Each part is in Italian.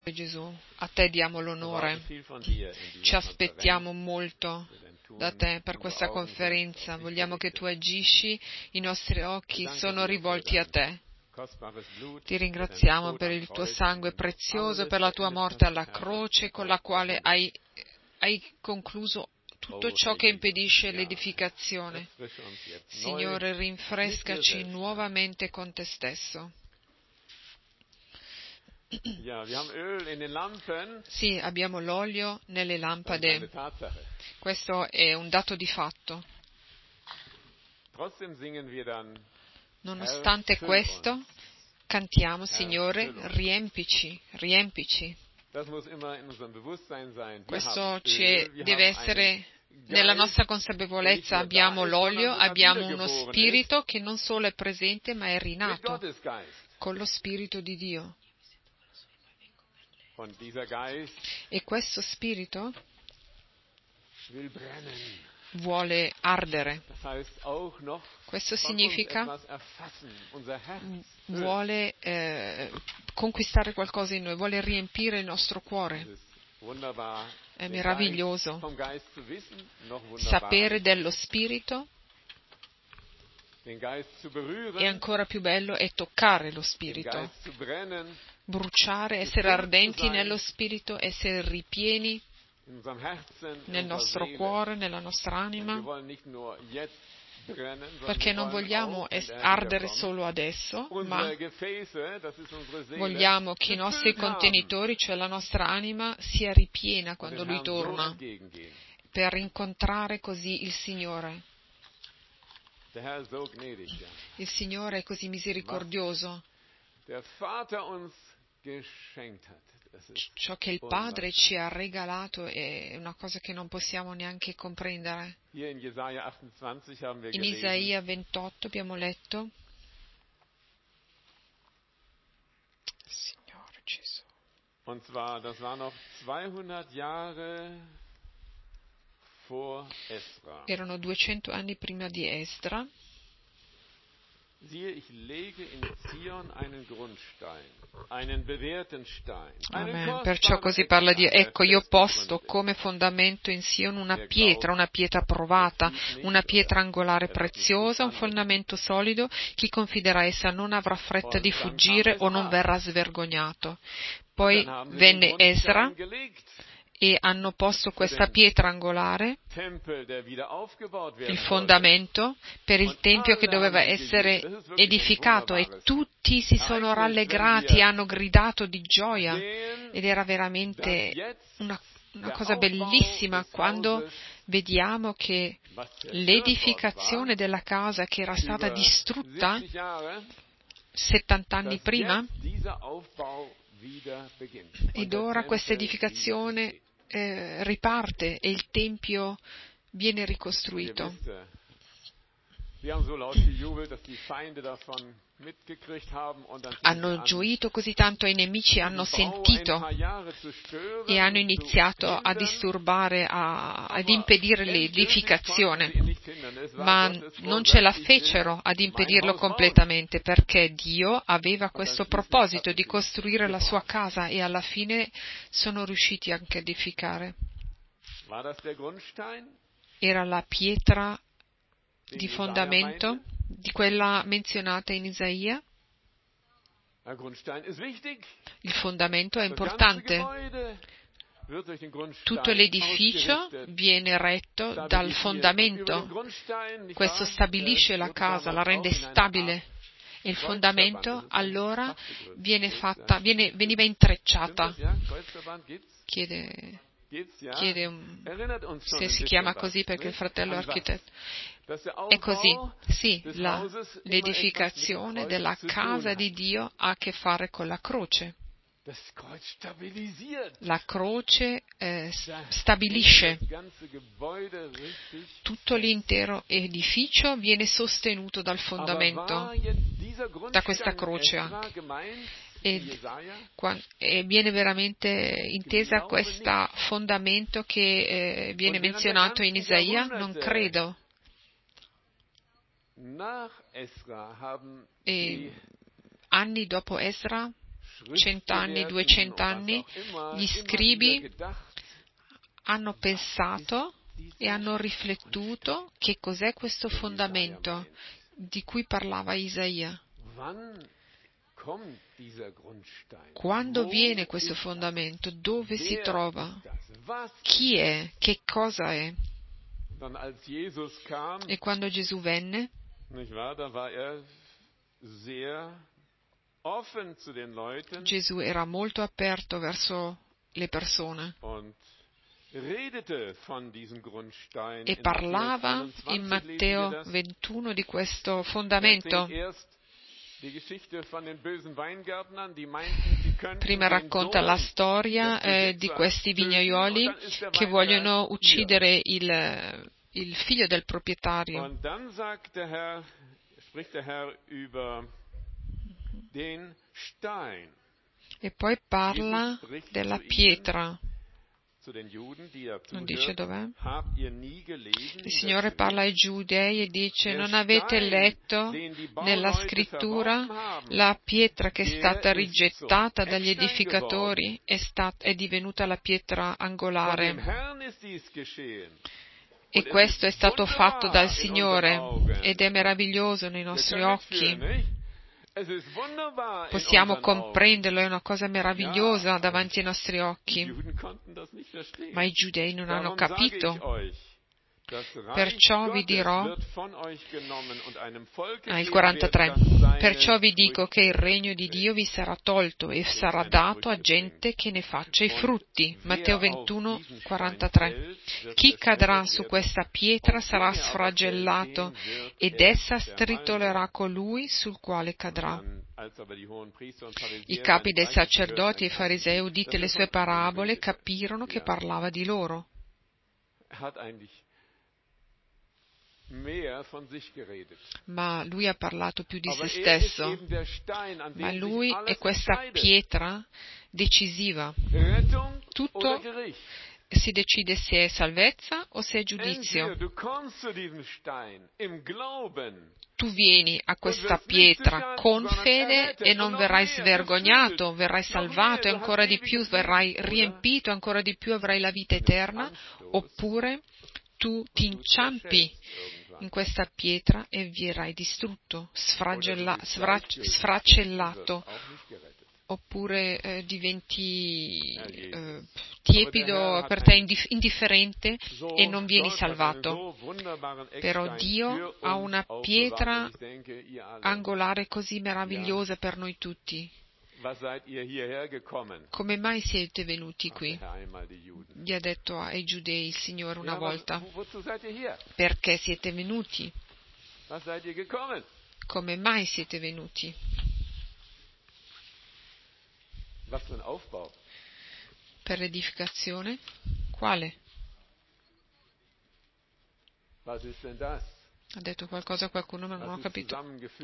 Gesù, a te diamo l'onore, ci aspettiamo molto da te per questa conferenza, vogliamo che tu agisci, i nostri occhi sono rivolti a te. Ti ringraziamo per il tuo sangue prezioso, per la tua morte alla croce con la quale hai concluso tutto ciò che impedisce l'edificazione. Signore, rinfrescaci nuovamente con te stesso. Sì, abbiamo l'olio nelle lampade. Questo è un dato di fatto. Nonostante questo, cantiamo, Signore, riempici, riempici. Questo deve essere nella nostra consapevolezza. Abbiamo l'olio, abbiamo uno spirito che non solo è presente, ma è rinato con lo Spirito di Dio. E questo spirito vuole ardere. Questo significa vuole conquistare qualcosa in noi, vuole riempire il nostro cuore. È meraviglioso sapere dello spirito. E ancora più bello è toccare lo spirito, bruciare, essere ardenti nello spirito, essere ripieni nel nostro cuore, nella nostra anima, perché non vogliamo ardere solo adesso, ma vogliamo che i nostri contenitori, cioè la nostra anima, sia ripiena quando Lui torna, per incontrare così il Signore. Il Signore è così misericordioso. Ciò che il Padre ci ha regalato è una cosa che non possiamo neanche comprendere. In Isaia 28 abbiamo letto, Signore Gesù. Und zwar, das war noch 200 Jahre vor Esra. Erano 200 anni prima di Esdra. Siehe, ich lege in Zion einen Grundstein, einen bewährten Stein. Amen. Perciò così parla Dio. Ecco, io ho posto come fondamento in Sion una pietra provata, una pietra angolare preziosa, un fondamento solido. Chi confiderà essa non avrà fretta di fuggire o non verrà svergognato. Poi venne Esra e hanno posto questa pietra angolare, il fondamento, per il Tempio che doveva essere edificato, e tutti si sono rallegrati e hanno gridato di gioia, ed era veramente una cosa bellissima quando vediamo che l'edificazione della casa che era stata distrutta 70 anni prima, ed ora questa edificazione riparte e il Tempio viene ricostruito. Hanno gioito così tanto, i nemici hanno sentito e hanno iniziato a disturbare, ad impedire l'edificazione, ma non ce la fecero ad impedirlo completamente, perché Dio aveva questo proposito di costruire la sua casa, e alla fine sono riusciti anche a edificare. Era la pietra di fondamento di quella menzionata in Isaia. Il fondamento è importante. Tutto l'edificio viene retto dal fondamento. Questo stabilisce la casa, la rende stabile. E il fondamento allora veniva intrecciata. Chiede se si chiama così perché il fratello è architetto. È così, sì, l'edificazione della casa di Dio ha a che fare con la croce. La croce stabilisce. Tutto l'intero edificio viene sostenuto dal fondamento, da questa croce anche. E viene veramente intesa questo fondamento che viene menzionato in Isaia? Non credo. E anni dopo Esra 100 anni, 200 anni, gli scribi hanno pensato e hanno riflettuto che cos'è questo fondamento di cui parlava Isaia. Quando viene questo fondamento? Dove si trova? Chi è? Che cosa è? E quando Gesù venne, Gesù era molto aperto verso le persone e parlava in Matteo 21 di questo fondamento. Prima racconta la storia di questi vignaioli che vogliono uccidere il figlio del proprietario. E poi parla della pietra. Non dice dov'è. Il Signore parla ai Giudei e dice: non avete letto nella scrittura la pietra che è stata rigettata dagli edificatori è divenuta la pietra angolare. E questo è stato fatto dal Signore ed è meraviglioso nei nostri occhi. Possiamo comprenderlo, è una cosa meravigliosa davanti ai nostri occhi, ma i giudei non hanno capito. Perciò vi dirò, il 43, perciò vi dico che il regno di Dio vi sarà tolto e sarà dato a gente che ne faccia i frutti. Matteo 21, 43. Chi cadrà su questa pietra sarà sfragellato ed essa stritolerà colui sul quale cadrà. I capi dei sacerdoti e i farisei, udite le sue parabole, capirono che parlava di loro. Ma lui ha parlato più di se stesso, ma lui è questa pietra decisiva. Tutto si decide se è salvezza o se è giudizio. Tu vieni a questa pietra con fede e non verrai svergognato, verrai salvato e ancora di più verrai riempito, ancora di più avrai la vita eterna, oppure tu ti inciampi in questa pietra e verrai distrutto, sfracellato, oppure diventi tiepido, per te indifferente e non vieni salvato. Però Dio ha una pietra angolare così meravigliosa per noi tutti. Come mai siete venuti qui? Gli ha detto ai giudei il Signore una volta. Perché siete venuti? Come mai siete venuti? Per l'edificazione? Quale? Ha detto qualcosa a qualcuno, ma non ho capito.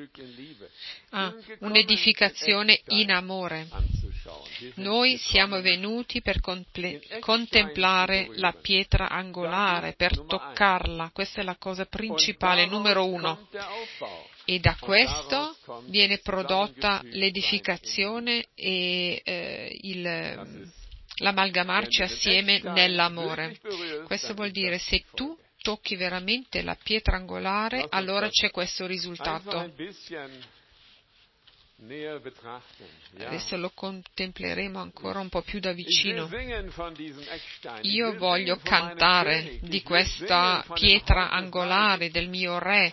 Un'edificazione in amore. Noi siamo venuti per contemplare la pietra angolare, per toccarla. Questa è la cosa principale, numero 1. E da questo viene prodotta l'edificazione e l'amalgamarci assieme nell'amore. Questo vuol dire, se tu tocchi veramente la pietra angolare, allora c'è questo risultato. Adesso lo contempleremo ancora un po' più da vicino. Io voglio cantare di questa pietra angolare, del mio re,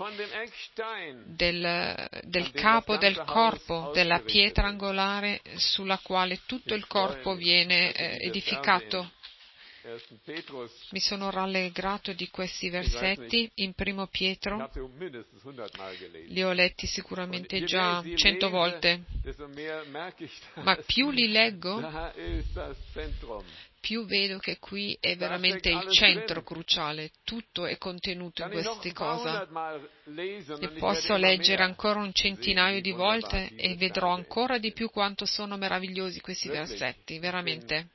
del capo del corpo, della pietra angolare sulla quale tutto il corpo viene edificato. Mi sono rallegrato di questi versetti in 1 Pietro, li ho letti sicuramente già 100 volte, ma più li leggo, più vedo che qui è veramente il centro cruciale, tutto è contenuto in queste cose. E posso leggere ancora un centinaio di volte e vedrò ancora di più quanto sono meravigliosi questi versetti, veramente.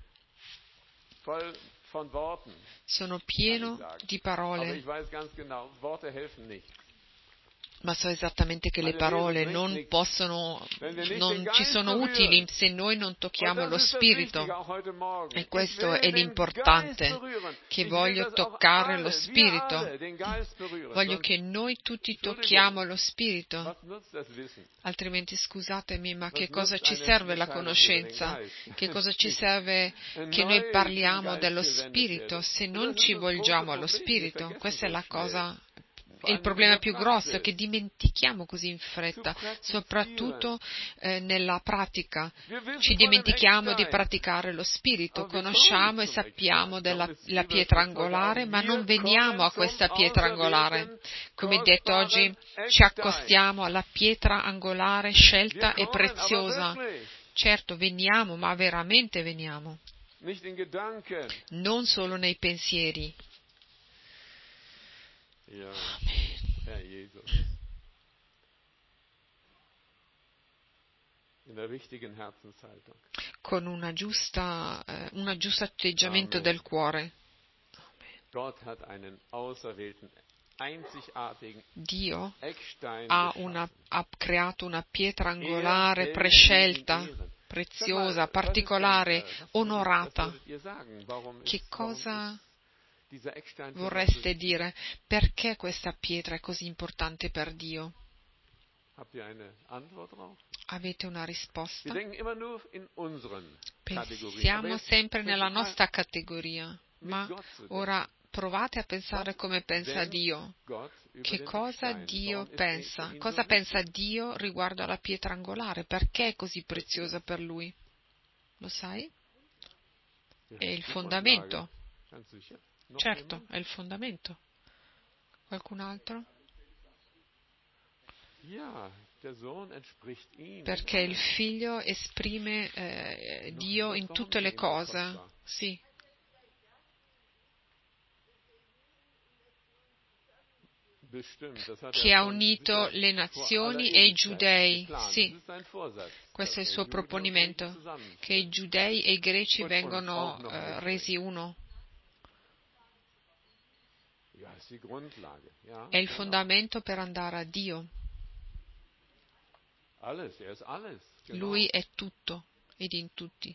Sono pieno di parole, Ma so esattamente che le parole non ci sono utili se noi non tocchiamo lo Spirito. E questo è l'importante, che voglio toccare lo Spirito. Voglio che noi tutti tocchiamo lo Spirito. Altrimenti scusatemi, ma che cosa ci serve la conoscenza? Che cosa ci serve che noi parliamo dello Spirito se non ci volgiamo allo Spirito? Questa è la cosa. È il problema più grosso, che dimentichiamo così in fretta, soprattutto nella pratica. Ci dimentichiamo di praticare lo Spirito, conosciamo e sappiamo della la pietra angolare, ma non veniamo a questa pietra angolare. Come detto oggi, ci accostiamo alla pietra angolare scelta e preziosa. Certo, veniamo, ma veramente veniamo. Non solo nei pensieri. Herr Jesus. In der richtigen Herzenshaltung. Con un giusto atteggiamento del cuore. Gott hat einen auserwählten, einzigartigen Dio Eckstein ha creato una pietra angolare prescelta, preziosa, particolare, onorata. Che cosa vorreste dire? Perché questa pietra è così importante per Dio? Avete una risposta? Pensiamo sempre nella nostra categoria, ma ora provate a pensare come pensa Dio. Che cosa Dio pensa? Cosa pensa Dio riguardo alla pietra angolare? Perché è così preziosa per Lui? Lo sai? È il fondamento. Certo, è il fondamento. Qualcun altro? Perché il figlio esprime Dio in tutte le cose. Sì. Che ha unito le nazioni e i giudei. Sì. Questo è il suo proponimento, che i giudei e i greci vengono resi uno. È il fondamento per andare a Dio. Lui è tutto ed in tutti.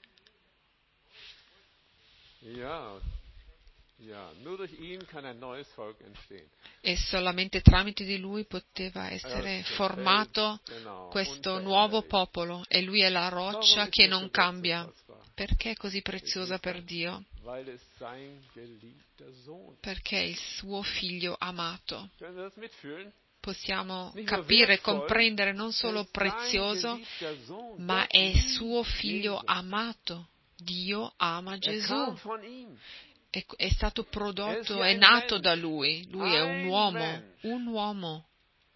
E solamente tramite di Lui poteva essere formato questo nuovo popolo, e Lui è la roccia che non cambia. Perché è così preziosa per Dio? Perché è il suo figlio amato. Possiamo capire, comprendere, non solo prezioso, ma è suo figlio amato. Dio ama Gesù. È stato prodotto, è nato da Lui. Lui è un uomo.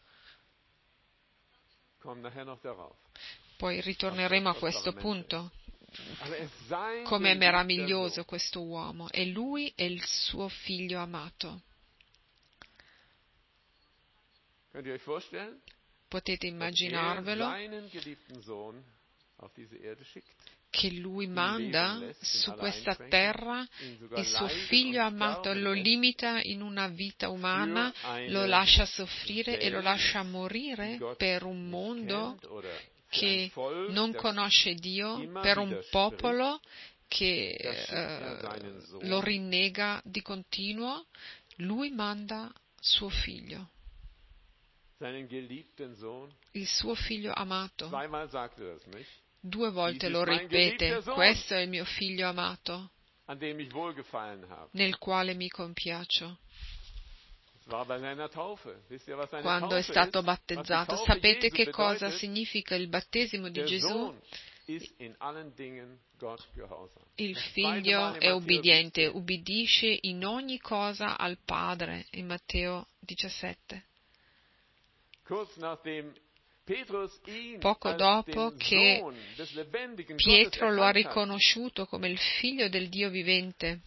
Poi ritorneremo a questo punto. Com'è meraviglioso questo uomo. E Lui è il suo figlio amato. Potete immaginarvelo che Lui manda su questa terra il suo figlio amato, lo limita in una vita umana, lo lascia soffrire e lo lascia morire per un mondo che non conosce Dio, per un popolo che lo rinnega di continuo. Lui manda suo figlio, il suo figlio amato. 2 volte lo ripete: questo è il mio figlio amato, nel quale mi compiaccio. Quando è stato battezzato, sapete che cosa significa il battesimo di Gesù? Il figlio è ubbidiente, ubbidisce in ogni cosa al Padre, in Matteo 17. Poco dopo che Pietro lo ha riconosciuto come il figlio del Dio vivente,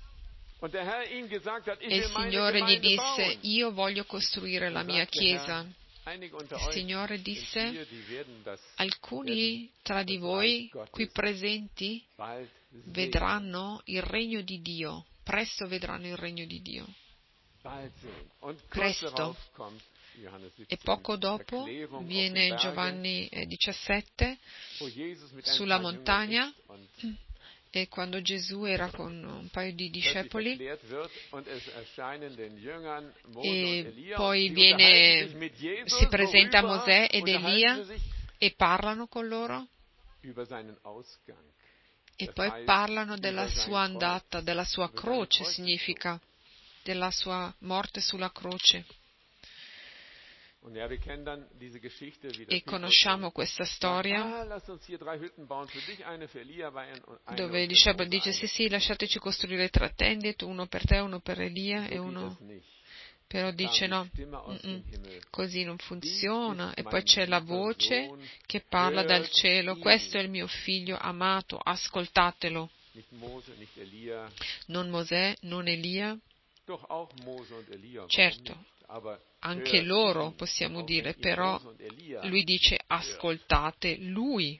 e il Signore gli disse: io voglio costruire la mia chiesa. Il Signore disse: alcuni tra di voi qui presenti vedranno il regno di Dio, presto vedranno il regno di Dio. Presto. E poco dopo viene Giovanni 17 sulla montagna, e quando Gesù era con un paio di discepoli, e poi si presenta Mosè ed Elia e parlano con loro, e poi parlano della sua andata, della sua croce, significa, della sua morte sulla croce. E conosciamo questa storia dove il discepolo dice: sì, lasciateci costruire 3 tende, uno per te, uno per Elia e uno. Però dice no, così non funziona. E poi c'è la voce che parla dal cielo: questo è il mio figlio amato, ascoltatelo. Non Mosè, non Elia. Certo, anche loro possiamo dire, però lui dice: ascoltate lui.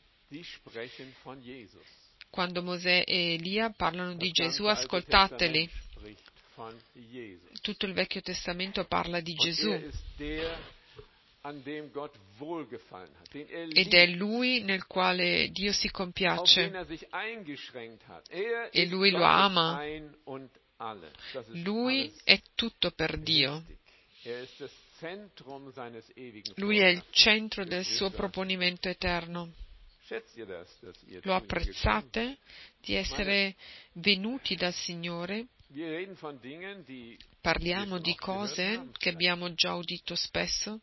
Quando Mosè e Elia parlano di Gesù, ascoltateli. Tutto il Vecchio Testamento parla di Gesù. Ed è lui nel quale Dio si compiace. E lui lo ama. Lui è tutto per Dio. Lui è il centro del suo proponimento eterno. Lo apprezzate di essere venuti dal Signore? Parliamo di cose che abbiamo già udito spesso,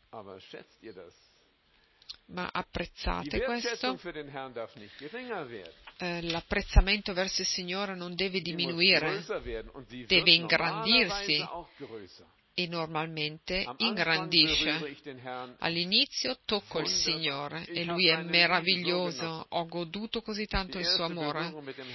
ma apprezzate questo? L'apprezzamento verso il Signore non deve diminuire, deve ingrandirsi. E normalmente ingrandisce. All'inizio tocco il Signore e Lui è meraviglioso, ho goduto così tanto il suo amore.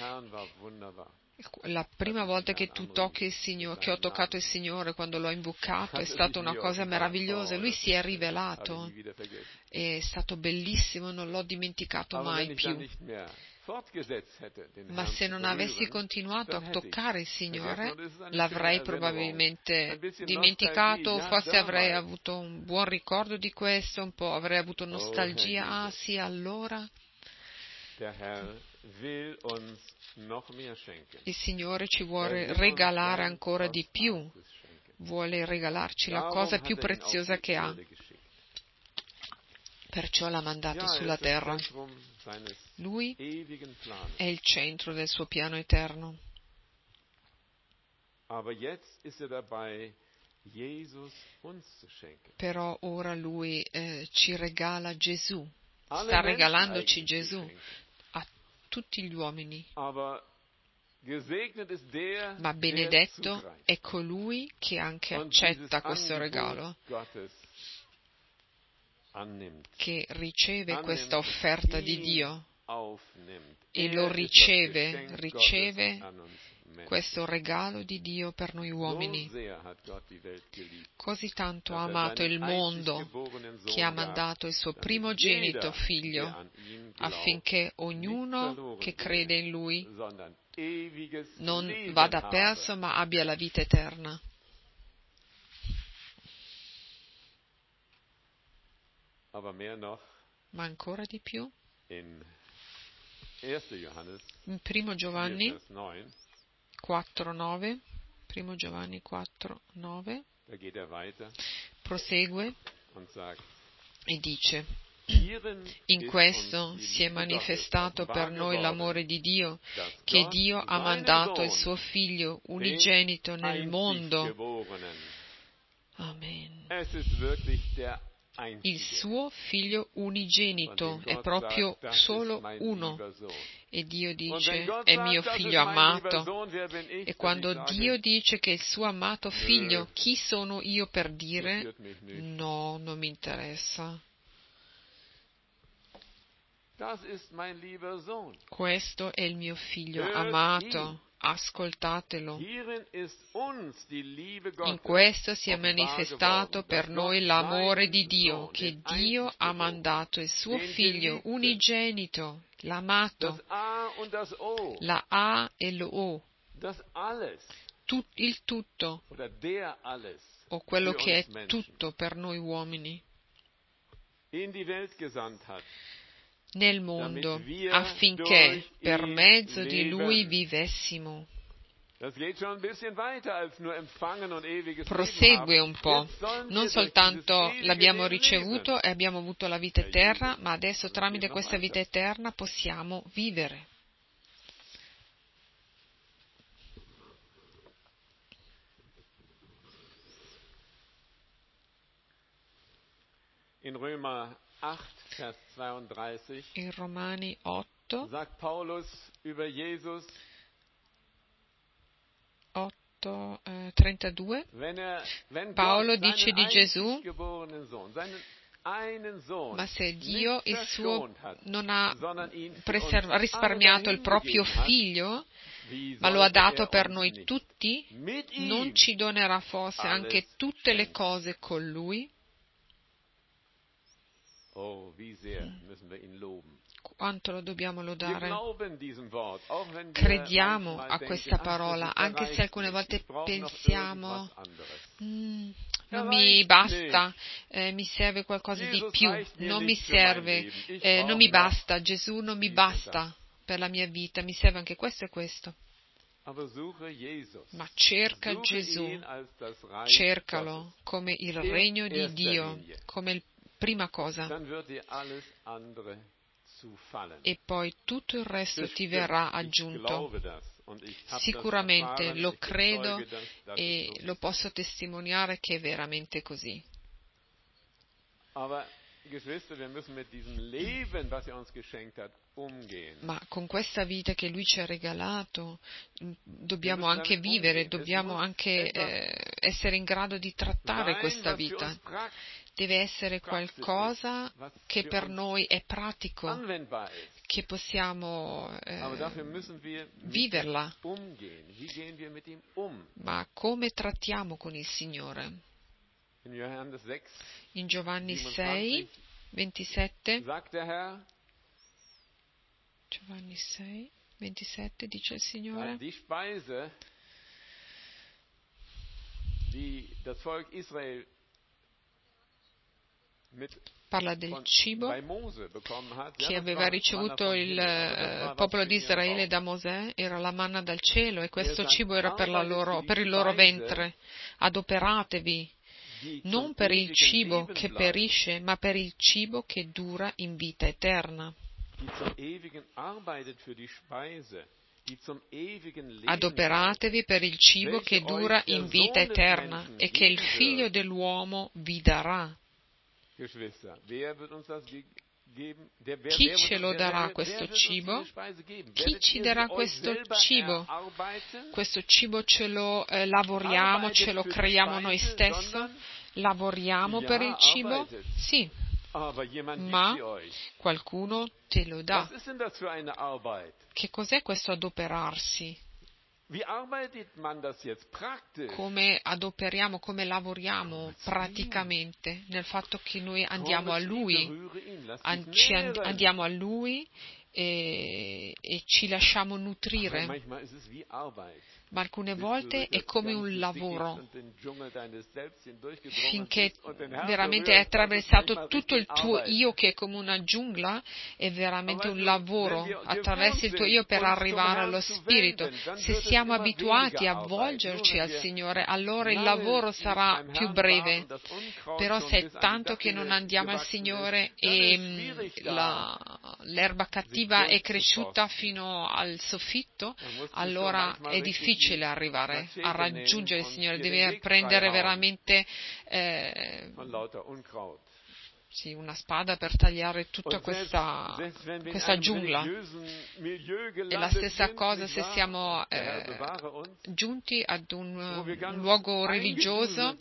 La prima volta che tu tocchi il Signore, che ho toccato il Signore, quando l'ho imboccato, è stata una cosa meravigliosa. Lui si è rivelato, è stato bellissimo, non l'ho dimenticato mai più. Ma se non avessi continuato a toccare il Signore, l'avrei probabilmente dimenticato, forse avrei avuto un buon ricordo di questo, un po' avrei avuto nostalgia. Ah sì, allora il Signore ci vuole regalare ancora di più, vuole regalarci la cosa più preziosa che ha. Perciò l'ha mandato sulla terra. Lui è il centro del suo piano eterno. Però ora Lui ci regala Gesù, sta regalandoci Gesù a tutti gli uomini. Ma benedetto è colui che anche accetta questo regalo, che riceve questa offerta di Dio e lo riceve questo regalo di Dio per noi uomini. Così tanto ha amato il mondo che ha mandato il suo primogenito figlio, affinché ognuno che crede in lui non vada perso ma abbia la vita eterna. Ma ancora di più, in 1 Giovanni 4,9, 1 Giovanni 4,9, prosegue e dice: in questo si è manifestato per noi l'amore di Dio, che Dio ha mandato il suo Figlio unigenito nel mondo. Amen. Il suo Figlio unigenito è proprio solo uno. E Dio dice: è mio Figlio amato. E quando Dio dice che è il suo amato Figlio, chi sono io per dire no, non mi interessa? Questo è il mio Figlio amato. Ascoltatelo. In questo si è manifestato per noi l'amore di Dio, che Dio ha mandato il suo Figlio unigenito, l'amato, la A e l'O, il tutto, o quello für che uns è Menschen tutto per noi uomini in die Welt gesandt hat, nel damit mondo, wir affinché durch per ihn mezzo di Lui leben. vivessimo. Das geht schon ein bisschen weiter als nur empfangen und ewiges Leben Prosegue haben. un po'. Jetzt sollen Non wir durch dieses soltanto ewige l'abbiamo Leben ricevuto leben. e abbiamo avuto la vita Herr eterna, Jesus, ma adesso aber es geht tramite noch questa vita weiter. eterna possiamo vivere. In Römer 8, Vers 32 In Romani 8, sagt Paulus über Jesus, 32, wenn Paolo Gott dice seinen di Gesù: einzig geborenen Sohn, seinen einen Sohn, ma se nicht Dio verschont hat, non ha sondern ihn für uns alle risparmiato il proprio dahingegeben hat, figlio, wie ma lo ha sollte dato per uns noi nicht tutti, mit non ihm ci donerà forse anche alles tutte le schenken? cose con lui? Oh, wie sehr müssen wir ihn loben. Quanto lo dobbiamo Wir lodare? glauben diesem Wort, auch wenn wir Crediamo manchmal a denken, questa ach, das parola, anche se reicht alcune nicht, volte ich brauche noch pensiamo: irgendwas anderes. non mi Reicht basta, nicht. mi serve qualcosa di Jesus più, reicht mir non mi nicht für mein serve, Leben. Ich non brauche mi noch basta, Gesù non mi dies und das. basta per la mia vita, mi serve anche questo e questo. Aber suche Jesus. Ma cerca Suche Gesù, ihn als das Reich cercalo Gottes. come il In regno di erster Dio, Linie. come prima cosa, Dann wird dir alles andere zufallen. e poi tutto il resto ti verrà Bestimmt, ich aggiunto. glaube das und ich habe das Sicuramente erfahren, lo ich credo bezeuge das, dass es e so lo ist. posso testimoniare che è veramente così. Aber Geschwister, wir müssen mit diesem Leben, was er uns geschenkt hat, umgehen. Ma con questa vita che Lui ci ha regalato dobbiamo anche vivere, dobbiamo anche essere in grado di trattare questa vita. Deve essere qualcosa che per noi è pratico, anwendbar ist. che possiamo Aber dafür müssen wir mit viverla. ihm umgehen. Wie gehen wir mit ihm um? Ma come trattiamo con il Signore? In Johannes 6, In Giovanni 6, 27 27, sagt der Herr, Giovanni 6, 27 dice il Signore: die Speise, die das Volk Israel parla del cibo bei Mose bekommen hat, che das aveva war ricevuto Manna vom il Himmel, aber das war was popolo für di ihren Israele Bauch. da Mosè, era la manna dal cielo, e questo sagt, cibo era per il loro ventre. Adoperatevi die non zum per il ewigen cibo Leben che bleibt, perisce, ma per il cibo che dura in vita eterna. die zum ewigen arbeitet für die Speise, die zum ewigen Leben Adoperatevi per il cibo che dura in vita eterna e che il Figlio dell'uomo vi darà. Geschwister, wer wird uns das geben? Chi ce lo darà questo cibo? Chi ci darà questo cibo? Questo cibo ce lo lavoriamo, ce lo creiamo noi stessi? Lavoriamo per il cibo? Sì, ma qualcuno te lo dà. Che cos'è questo adoperarsi? Come adoperiamo, come lavoriamo praticamente nel fatto che noi andiamo a Lui, andiamo a Lui e ci lasciamo nutrire. Ma alcune volte è come un lavoro. Finché veramente hai attraversato tutto il tuo io, che è come una giungla, è veramente un lavoro. Attraversi il tuo io per arrivare allo Spirito. Se siamo abituati a avvolgerci al Signore, allora il lavoro sarà più breve. Però se è tanto che non andiamo al Signore e l'erba cattiva è cresciuta fino al soffitto, allora è difficile arrivare a raggiungere il Signore. Deve prendere veramente una spada per tagliare tutta questa giungla. È la stessa cosa se siamo giunti ad un luogo religioso,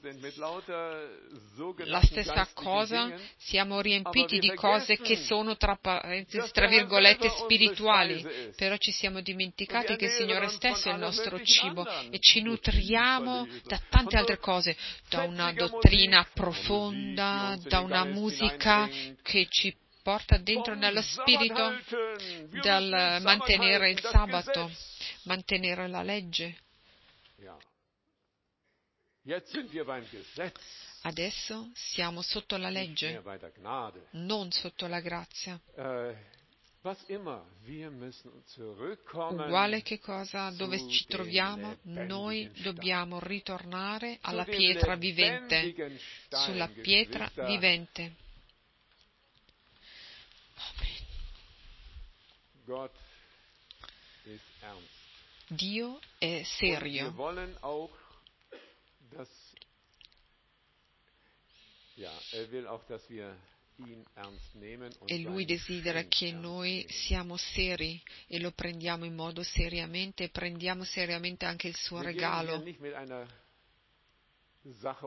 la stessa cosa, siamo riempiti di cose che sono tra virgolette spirituali, però ci siamo dimenticati che il Signore stesso è il nostro cibo e ci nutriamo da tante altre cose, da una dottrina profonda, da una musica che ci porta dentro nello spirito, dal mantenere il sabato, mantenere la legge. Jetzt sind wir beim Gesetz, Adesso siamo sotto la nicht legge, mehr bei der Gnade. non sotto la grazia. Was immer, wir müssen zurückkommen Uguale che cosa, dove zu ci dem troviamo, noi lebendigen Stein. dobbiamo ritornare Zu alla dem pietra vivente, lebendigen sulla Stein, pietra Geschwister. vivente. Amen. Gott ist ernst. Dio è Und wir serio wollen auch, dass, er will auch, dass wir ihn ernst nehmen und e Lui sein desidera Geschenk che ernst noi nehmen. siamo seri e lo prendiamo in modo seriamente e prendiamo seriamente anche il suo Wir gehen hier regalo. nicht mit einer Sache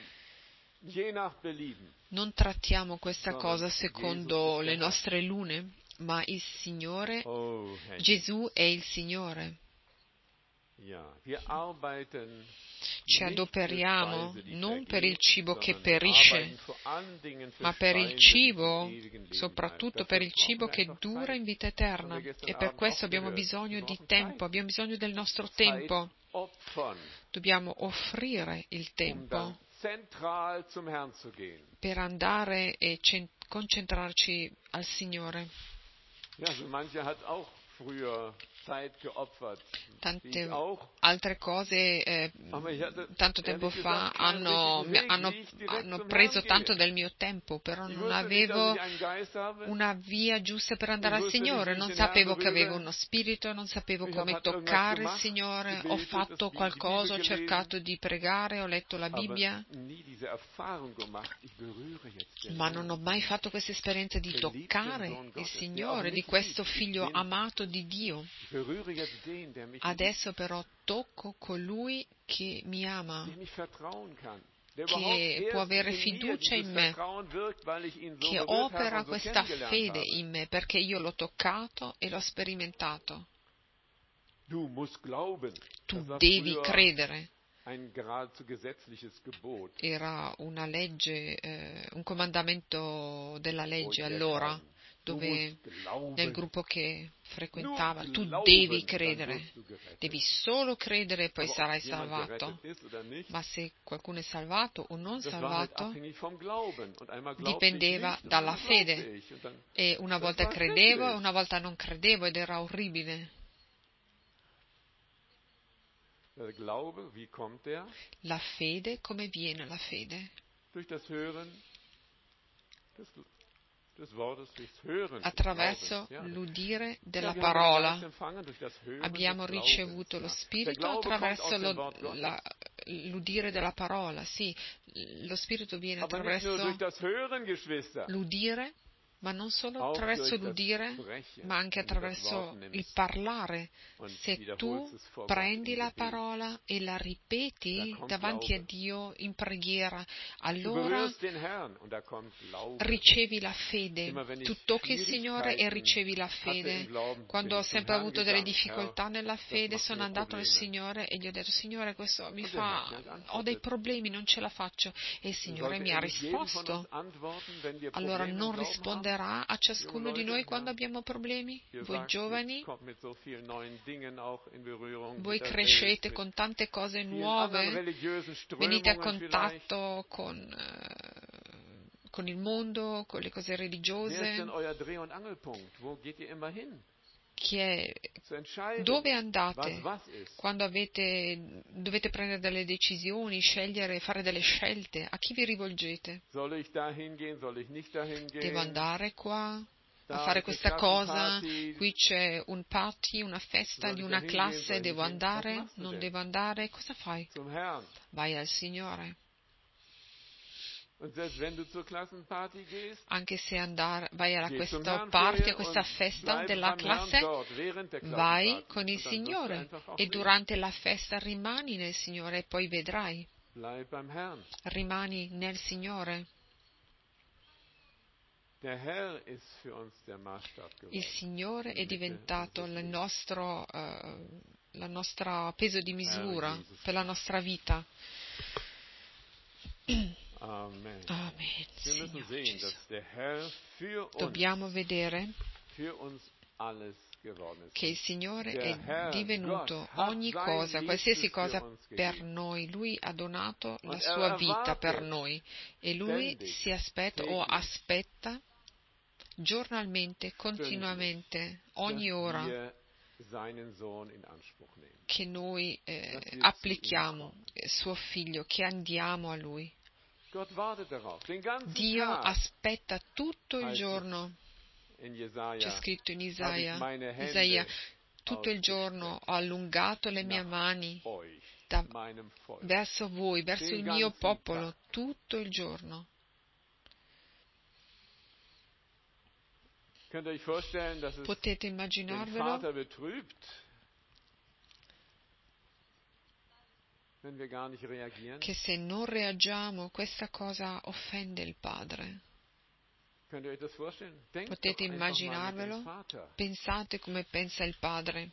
je nach Belieben. Non trattiamo questa Sondern cosa Jesus secondo ist le der nostre lune, ma il Signore, Oh, Herr Gesù è il Signore. Ja, wir arbeiten Ci nicht für adoperiamo Speise, die non per il vergeht, cibo che sondern wir perisce, arbeiten vor allen Dingen für ma per il Speise, die cibo, zum ewigen Leben soprattutto bleibt. per il Dafür cibo brauchen wir che einfach dura Zeit. in vita Das haben eterna. wir gestern E per Abend questo auch abbiamo gehört. bisogno Wir di brauchen tempo, Zeit. abbiamo bisogno del nostro Zeit tempo. opfern, Dobbiamo offrire il um tempo dann zentral zum Herrn zu gehen. per andare e concentrarci al Signore. Ja, so mancher hat auch früher Zeit geopfert. Ich Tante auch. altre cose Aber ich hatte tanto tempo ehrlich fa gesagt keinen richtigen Weg, hanno wie ich direkt hanno zum preso Herrn tanto gehe. del mio tempo, però Ich non wusste nicht, dass avevo ich einen Geist habe. una via giusta per andare Ich al wusste nicht, Signore, wie ich non den Herrn sapevo che avevo berühre. uno spirito, non sapevo Ich come habe irgendwas toccare il gemacht, Signore, ho gebetet, fatto die qualcosa, ho Bibel cercato di pregare, ho letto la aber Bibbia, nie diese Erfahrung gemacht, ich berühre jetzt den ma Herrn, non ho mai fatto questa esperienza di geliebten toccare Sohn il Gottes, der auch Signore, di mich questo liebt. figlio amato di Dio. Ich berühre jetzt den, der mich liebt, Adesso però tocco colui che mi ama, dem ich vertrauen kann, der che überhaupt può erst avere in mir fiducia dieses in me, Vertrauen wirkt, weil ich ihn so che berührt habe opera und so questa kennengelernt fede habe. in me perché io l'ho toccato e l'ho sperimentato. Du musst glauben. Tu Das war devi früher credere. ein geradezu gesetzliches Gebot. Era una legge, un comandamento della wo legge ich allora, herkam. Du dove musst glauben. nel gruppo che Nur frequentava, tu glauben, devi dann credere, wirst du gerettet. devi solo credere e poi Aber ob sarai jemand salvato. gerettet ist oder nicht, Ma se qualcuno è salvato o non das war halt salvato, abhängig vom Glauben. Und einmal glaubte ich dipendeva nicht und dalla einmal glaubte fede. ich. Und dann, E una das volta war credevo e schrecklich. una volta non credevo ed era orribile. Der Glaube, wie kommt der? La fede, come viene la fede? Durch das Hören des Wortes, durchs Hören des Attraverso Glaubens. Ja. l'udire Ja, della wir haben den parola. Geist empfangen durch das Hören Abbiamo des ricevuto lo Glaubens. Ja. Der Spirito Glaube kommt attraverso aus dem Wort Gottes. l'udire della parola. Sì, lo Spirito viene Aber nicht nur durch attraverso das Hören, Geschwister. l'udire, ma non solo Auch attraverso durch das l'udire, Sprechen, ma anche wenn du das attraverso Wort il nimmst parlare. und Se wiederholst tu es vor Gott prendi im la Gebet. parola e la Da ripeti kommt davanti a Glaube. Dio in preghiera, Du allora berührst den Herrn und da kommt Glaube. ricevi la fede. Immer wenn Tu ich tocchi il Signore e Schwierigkeiten ricevi la hatte im fede. Glauben, Quando bin ho ich zum sempre Herrn avuto delle gegangen. Herr, difficoltà nella das fede, macht sono mir andato al Probleme. Signore e gli ho detto: Signore, questo mi Und der Herr fa, hat mir ho dei geantwortet. problemi, non ce la faccio. E il Signore Sollte mi ha er nicht jedem von uns risposto. antworten, wenn wir Allora Probleme im non Glauben haben? risponderà a ciascuno di Junge noi Leute, quando ja. abbiamo problemi? Ihr Voi wachst, giovani, ihr kommt mit so vielen neuen Dingen auch in Berührung voi mit der Welt, crescete mit con tante cose vielen anderen nuove, religiösen venite a Strömungen vielleicht. contatto con il mondo, con le cose Wer ist denn religiose. euer Dreh- und Angelpunkt? Wo geht ihr immer hin? Zu entscheiden, Dove andate was ist. quando dovete prendere delle decisioni, scegliere, fare delle scelte? A chi vi rivolgete? Soll ich dahin gehen? Soll ich nicht dahin gehen? Devo andare qua a Da fare ist eine questa cosa? Klassenparty. Qui c'è un party, una festa Soll di ich una da hingehen? Soll classe, ich devo nicht hin? Was andare? machst du Non denn? devo andare? Cosa fai? Zum Herrn. Vai al Signore. Und selbst wenn du zur Klassenparty gehst, Anche se vai a geh zum questa Herrn party, a vorher questa und festa bleib della beim Herrn classe, dort während der vai Klassenparty. con il Und dann wirst du Signore einfach auch e sehen. durante la festa rimani nel Signore e poi vedrai. Bleib beim Herrn. Rimani nel Signore. Der Herr ist für uns der Maßstab Il geworden. Signore è in der Mitte diventato unseres la nostra peso di misura Jesus. per la nostra vita. Amen. Amen. Wir müssen Signore sehen, Gesù. dass der Herr für Dobbiamo vedere uns alles che il Signore è divenuto ogni cosa, qualsiasi cosa per noi. Lui ha donato la sua vita per noi e Lui si aspetta o aspetta giornalmente, continuamente, ogni ora che noi applichiamo suo Figlio, che andiamo a Lui. Dio aspetta tutto il giorno. C'è scritto in Isaia, tutto il giorno ho allungato le mie mani verso voi, verso il mio popolo, tutto il giorno. Potete immaginarvelo? Che se non reagiamo, questa cosa offende il Padre. Potete immaginarvelo? Pensate come pensa il Padre.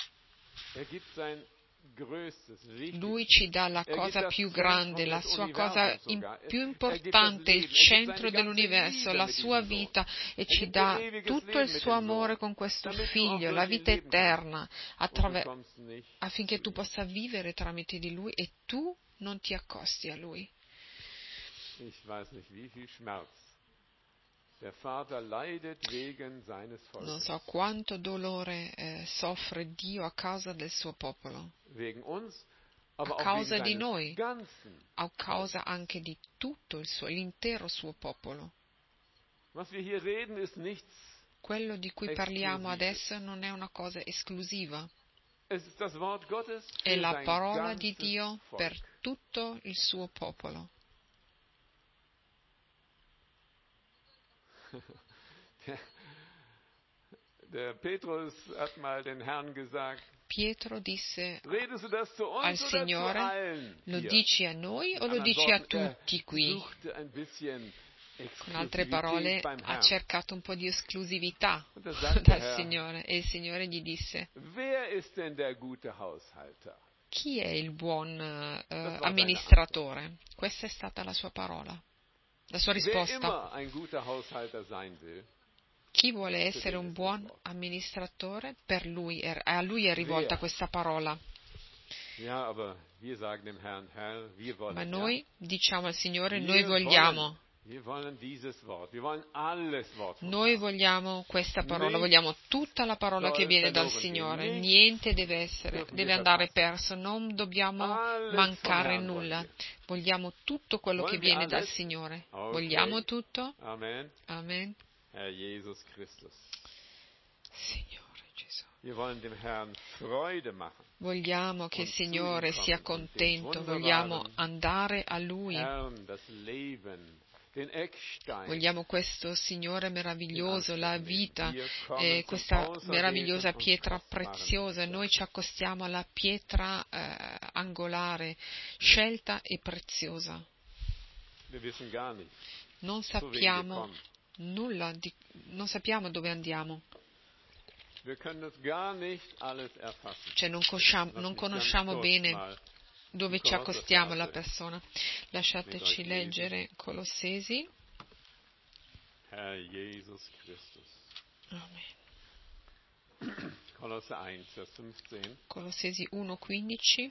Lui ci dà la cosa più grande, la sua cosa più importante, il centro dell'universo, la sua vita, e ci dà tutto il suo amore con questo Figlio, la vita eterna, affinché tu possa vivere tramite di Lui e tu non ti accosti a Lui. Non so quanto dolore soffre Dio a causa del suo popolo, a causa di noi, a causa anche di tutto l'intero suo popolo. Quello di cui parliamo adesso non è una cosa esclusiva, è la parola di Dio per tutto il suo popolo. Pietro disse al Signore, lo dici a noi o lo dici a tutti qui? Con altre parole, ha cercato un po' di esclusività dal Signore e il Signore gli disse, chi è il buon amministratore? Questa è stata la sua parola, la sua risposta. Chi vuole essere un buon amministratore, a lui è rivolta questa parola. Ma noi diciamo al Signore, noi vogliamo questa parola, vogliamo tutta la parola che viene dal Signore, niente deve andare perso, non dobbiamo mancare nulla, vogliamo tutto quello che viene dal Signore, vogliamo tutto? Amen. Signore Gesù. Vogliamo che il Signore sia contento, vogliamo andare a Lui. Vogliamo questo Signore meraviglioso, la vita, questa meravigliosa pietra preziosa. Noi ci accostiamo alla pietra angolare, scelta e preziosa. Non sappiamo nulla, non sappiamo dove andiamo. Cioè non conosciamo bene dove ci accostiamo alla persona. Lasciateci leggere Colossesi. Amen. Colossesi 1:15.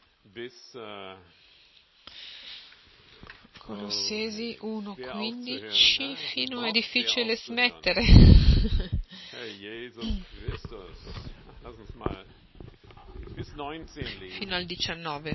Colossesi 1:15, fino è difficile smettere. Fino al 19.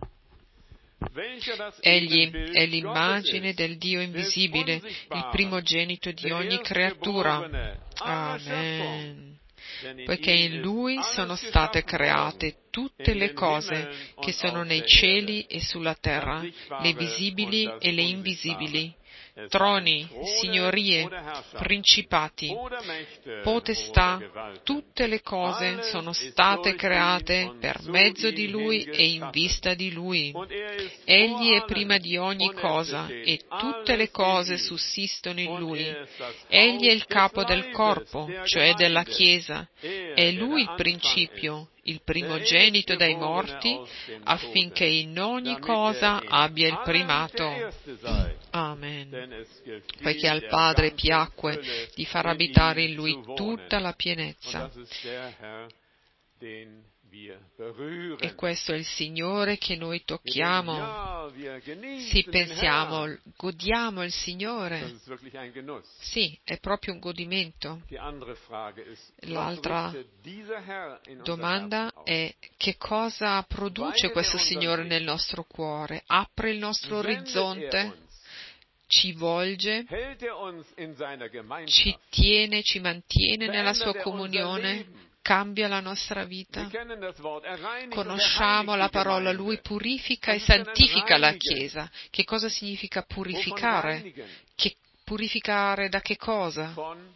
Egli è l'immagine del Dio invisibile, il primogenito di ogni creatura. Amen. Poiché in Lui sono state create tutte le cose che sono nei cieli e sulla terra, le visibili e le invisibili, troni, signorie, principati, potestà, tutte le cose sono state create per mezzo di Lui e in vista di Lui. Egli è prima di ogni cosa e tutte le cose sussistono in Lui. Egli è il capo del corpo, cioè della Chiesa. È Lui il principio, il primogenito dai morti, affinché in ogni cosa abbia il primato. Amen. Denn es gefiel Poiché al der Padre ganzen piacque Fülle di far in abitare in ihm Lui zu wohnen. tutta la Und pienezza. das ist der Herr, den wir E berühren. questo è il Signore che noi Wir denken, tocchiamo. ja, wir Sì, genießen den pensiamo, Herrn. godiamo il Das Signore. ist wirklich ein Genuss. Sì, è proprio un godimento. Die andere Frage ist, was L'altra richtet dieser Herr in unserem domanda Herzen aus? è: che cosa produce Weitet questo unseren Signore Blick? nel nostro cuore? Apre il nostro Sendet orizzonte, uns? ci volge, Hält uns in seiner ci Gemeinschaft? tiene, ci mantiene nella sua Verändert unser comunione, Leben? cambia la nostra Wir vita. kennen das Wort. Er reinigt und er Conosciamo la reinigt die parola, Gemeinde. Lui purifica e Was ist denn ein santifica la Reinigen? Chiesa. Che cosa significa Wovon purificare? reinigen? Purificare da che cosa? Von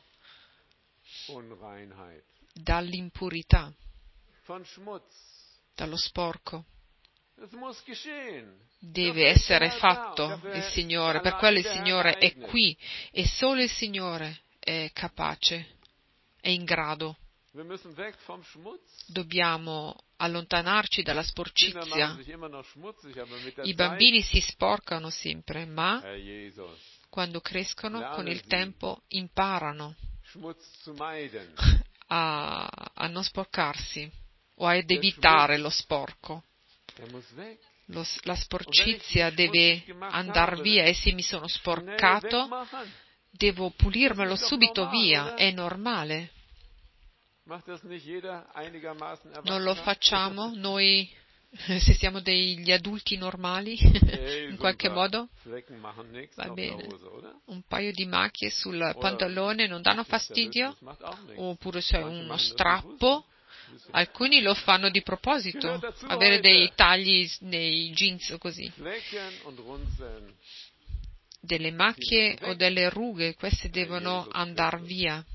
Unreinheit, Dall'impurità, von Schmutz. dallo sporco. Es muss geschehen. Deve Dafür ist der essere Herr da. fatto Dafür il Signore, per allein quello il der Herr Signore è geeignet. qui e solo il Signore è capace, è in grado. Wir müssen weg vom Schmutz. Dobbiamo allontanarci dalla Kinder sporcizia. machen sich immer noch schmutzig, aber mit der I Zeit, bambini si sporcano sempre, ma Herr Jesus, quando crescono, con il lernen sie, tempo, imparano Schmutz zu meiden. a non sporcarsi o ad Der evitare lo Schmutz, sporco. der muss weg. La sporcizia deve andare via, e se mi sono Schnell sporcato wegmachen. devo Das pulirmelo ist doch subito normal, via, oder? è normale. Macht das nicht jeder einigermaßen Non lo erwachsen? facciamo noi se siamo degli adulti normali, Hey, in so ein qualche paar modo? Flecken machen nichts Va auf der bene. Hose, oder? Un paio di macchie sul Oder pantalone non danno bisschen zerrissen, fastidio? das macht auch nichts. Oppure c'è Manche uno machen das strappo? bewusst. Alcuni lo fanno di proposito, Gehört dazu avere heute. dei tagli nei jeans così, Flecken und Runzeln. delle macchie o delle rughe, queste devono andare via.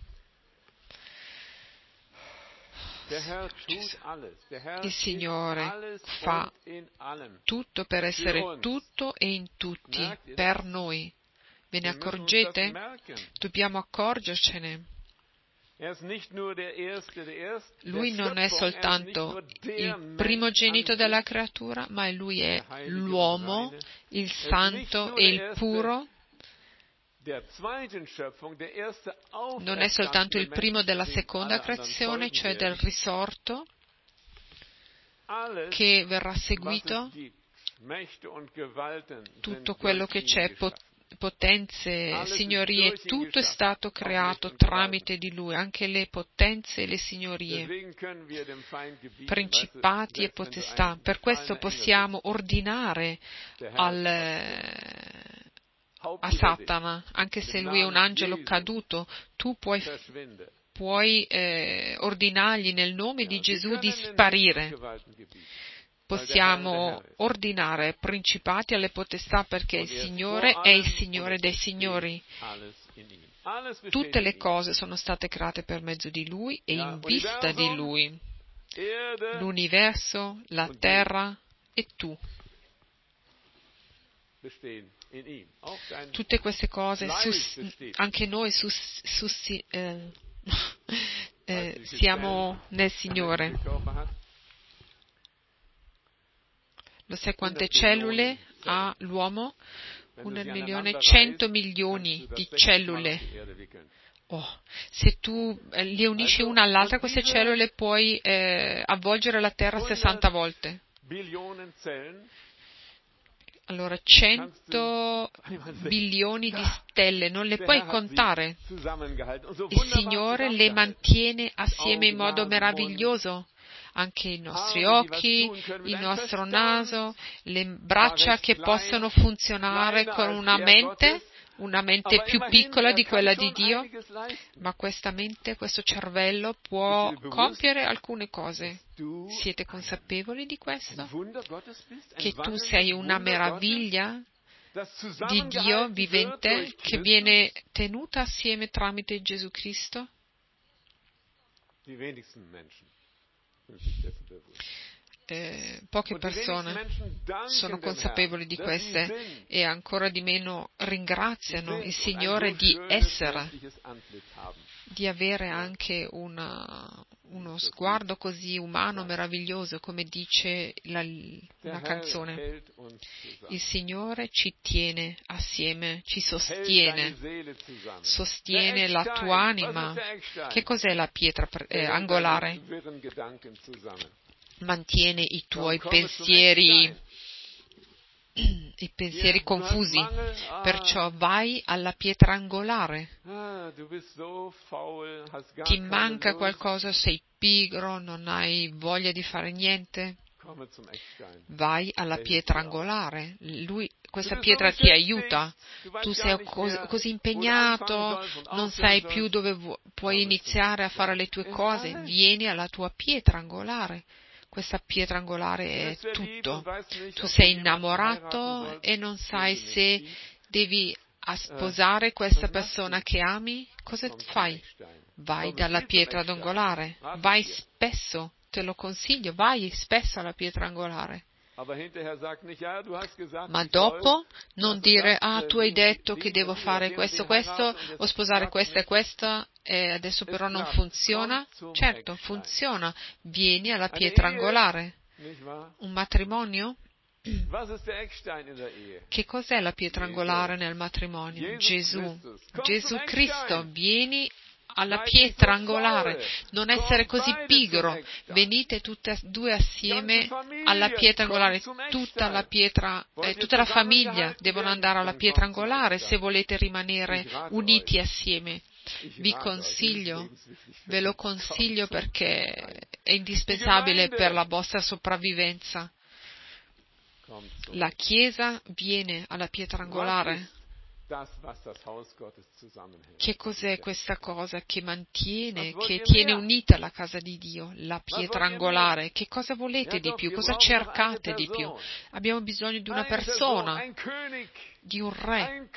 Der Herr tut alles. Der Herr Il ist Signore alles fa und in allem. tutto per essere uns. tutto e in tutti, Merkt ihr per das? noi. Ve ne Wir müssen uns das accorgete? merken. Dobbiamo accorgercene. Er ist nicht nur der Erste, Lui non è Schöpfung, er ist nicht soltanto nur der il Mensch primogenito an della sich, creatura, ma Lui è der Heilige l'uomo, und Reine. il nicht santo nur e der il Erste, puro. der zweiten Schöpfung, der erste Non è soltanto il auferstandene primo Mensch, della dem seconda alle anderen creazione, folgen cioè del werden. risorto, Alles, che verrà was seguito. es gibt, Mächte und Gewalten, Tutto sind quello durch che ihn c'è, geschaffen. potenze, Alles ist signorie, durch ihn tutto è geschaffen, stato auch creato Mächte und Gewalten. tramite di Lui, anche le potenze e le signorie, Deswegen können wir dem Feind gebieten, principati e weißt du, selbst wenn du potestà. ein Per questo gefallener Engel possiamo ordinare bist, der Herr ist trotzdem Haupt a über dich. Satana, anche se lui è un angelo Gesù, caduto, tu verschwinde. puoi ordinargli nel nome di Ja, Gesù wir di können den sparire. Mächten und Gewalten gebieten, Possiamo weil der Herr ist. ordinare principati alle potestà perché il Und er ist Signore vor è il allem Signore und es dei besteht Signori. alles in ihm. Alles besteht Tutte in le ihm. cose sono state create per mezzo di Lui e Ja, in vista di Universum, Lui. Erde L'universo, la und du terra e tu. bestehen in ihm. Auch dein Tutte queste cose, Leib besteht. anche noi Weißt du, wie viele siamo Zellen nel der Signore. menschliche Körper hat? Lo sai quante 100 cellule Billionen ha l'uomo? Wenn du 1 sie milione, aneinander 100 reißt, milioni kannst du di das 60 Mal cellule. auf die Erde wickeln. Oh, se tu le unisci Also, una all'altra, und queste diese cellule puoi avvolgere la Terra 60 volte. Billionen Zellen Allora, kannst du 100 einmal sehen. bilioni di stelle, non le Der puoi Herr hat sie contare. zusammengehalten und so Il wunderbar Signore le zusammengehalten. mantiene assieme in modo Augen, Nase, meraviglioso. Anche i nostri Arme, die was occhi, tun können mit il einem nostro Verstand. naso, le braccia recht che klein, possono funzionare kleiner con als una der mente, Gottes, una mente aber più immerhin, piccola di kann quella di schon Dio, einiges leisten. ma questa mente, questo cervello può Bist du dir bewusst, compiere alcune cose. dass du Siete consapevoli di ein questo? Wunder Gottes bist? Ein Che tu wandelndes sei una Wunder Gottes, meraviglia das di Dio zusammengehalten wird vivente durch che Christus? viene tenuta assieme tramite Gesù Cristo? Die wenigsten Menschen sind sich dessen bewusst. Poche Und die wenigsten persone Menschen danken sono dem consapevoli di Herrn, dass sie queste sind. e ancora di meno ringraziano sind il und Signore ein so di schönes essere, menschliches Antlitz haben. di avere anche una uno sguardo così umano, meraviglioso, come dice una canzone. Il Signore ci tiene assieme, ci sostiene la tua anima. Che cos'è la pietra angolare? Mantiene i tuoi pensieri confusi, perciò vai alla pietra angolare. Ti manca qualcosa, sei pigro, non hai voglia di fare niente? Vai alla pietra angolare. Questa pietra ti aiuta. Tu sei così impegnato, non sai più dove puoi iniziare a fare le tue cose. Vieni alla tua pietra angolare. Questa pietra angolare è tutto. Tu sei innamorato e non sai se devi sposare questa persona che ami. Cosa fai? Vai dalla pietra angolare. Vai spesso. Te lo consiglio, vai spesso alla pietra angolare. Ma dopo non dire, tu hai detto che devo fare questo, o sposare questa e questa, e adesso però non funziona. Certo, funziona. Vieni alla pietra angolare. Un matrimonio? Che cos'è la pietra angolare nel matrimonio? Gesù Cristo, vieni alla pietra angolare, non essere così pigro, venite tutte e due assieme alla pietra angolare, tutta la famiglia devono andare alla pietra angolare se volete rimanere uniti assieme. Ve lo consiglio perché è indispensabile per la vostra sopravvivenza. La Chiesa viene alla pietra angolare. Che cos'è questa cosa che mantiene, che tiene unita la casa di Dio? La pietra angolare. Che cosa volete di più? Cosa cercate di più? Abbiamo bisogno di una persona, di un re.